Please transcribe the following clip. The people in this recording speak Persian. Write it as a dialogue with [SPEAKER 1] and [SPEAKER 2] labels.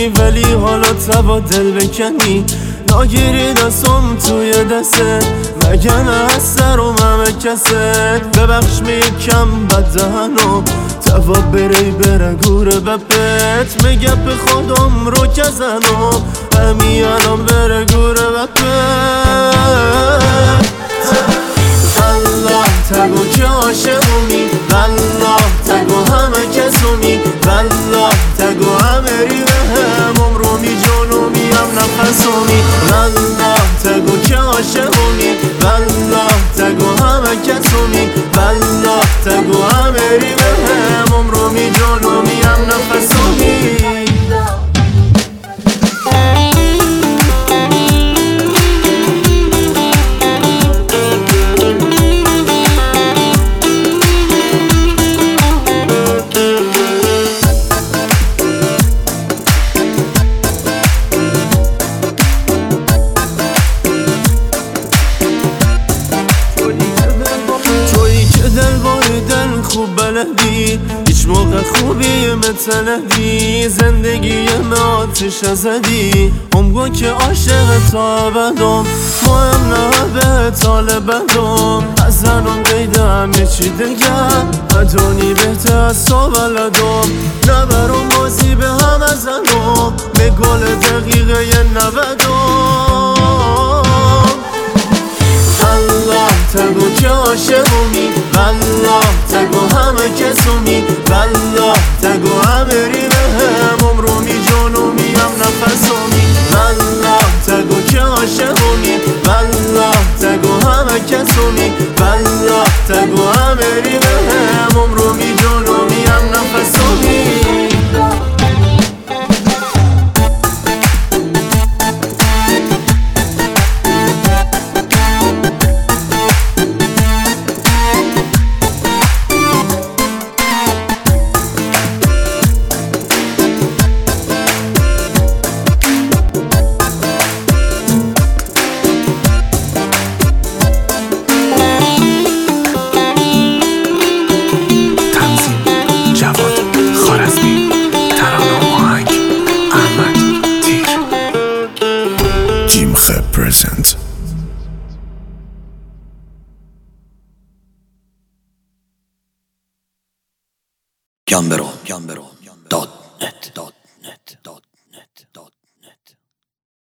[SPEAKER 1] میکنی ولی حالا تبا دل بکنی، ناگیری دستم توی دسته مگه نه از سر و ممکست. ببخش می کم بد دهنو تبا بره گوره بپت، میگه به خودم رو کزنو همی الان بره گوره بپت. والله تگو که عاشقومی، والله تگو همه کسومی، والله تگو همه ریوه هم عمرومی جنومی هم نفسومی. والله تگو که عاشقومی، والله تگو همه کسومی، والله تگو همه ریوه هم عمرومی جنومی هم نفسومی. خوب بلدی هیچ موقع خوبی مثل ندی، زندگی آتش زدی عمگو که عاشق تا بدم، مهم نه به طالبدم از زنم قیده همه چی دگم، ادونی بهتر از تو بلدم نبرم بازی به هم زنم به گل دقیقه 90. والله تگو که عاشقومی، والله تگو همه کسومی، والله تگو همه ریوه هم عمرومی جنومی هم نفسومی. والله تگو که عاشقومی، والله تگو همه کسومی، والله تگو همه ریوه هم عمرومی جنومی هم نفسومی.
[SPEAKER 2] Present.
[SPEAKER 3] Gambero.